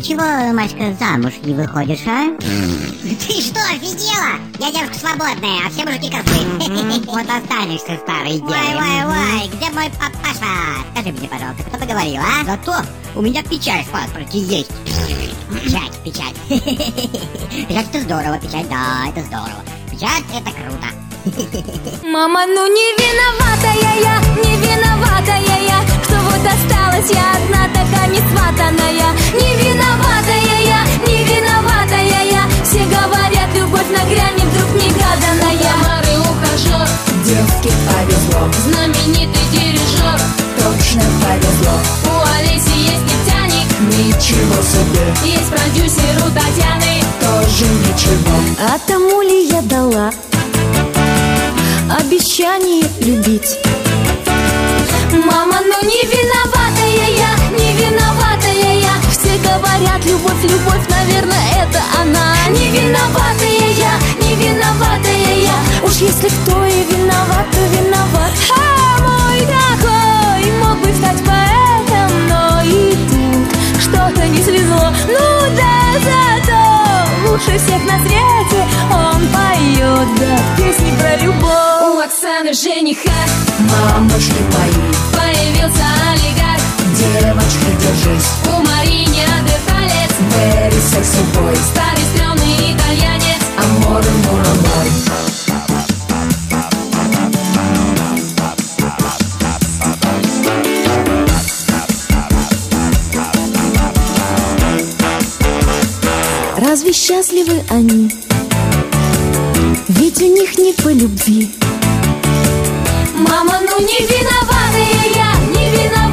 ты чего, Машка, замуж не выходишь, а? Ты что, офигела? Я девушка свободная, а все мужики козлы. Вот останешься старой девой. Ой, где мой папаша? Скажи мне, пожалуйста, кто поговорил, а? Зато у меня печать в паспорте есть. Печать. Печать это здорово, печать, да, это здорово. Печать это круто. Мама, ну не виноватая я, что вот осталась я одна, такая несватанная. Не виноватая я, все говорят, любовь нагрянет вдруг негаданная. Мары ухажер, девке повезло, знаменитый дирижер, точно повезло. у Олеси есть нефтяник, Ничего себе, есть продюсер у Татьяны. тоже ничего. А тому ли я дала обещание любить? Мама, ну не виноватая я, все говорят, любовь, наверное, это она. Не виноватая я, уж если кто и виноват, то виноват. А мой такой мог бы стать поэтом, но и тут что-то не свезло. Ну да, зато лучше всех на свете он поет, да, песни про любовь. У Оксаны жениха Мамочки мои, появился олигарх, девочки, держись. у Марии неандерталец, Very sexy boy, старый стрёмный итальянец. амор, амор, амор. Разве счастливы они? Ведь у них не по любви. Мама, ну не виноватая я,